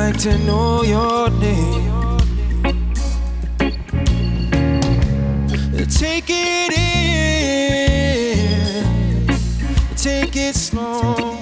like to know your name. Take it in, take it slow.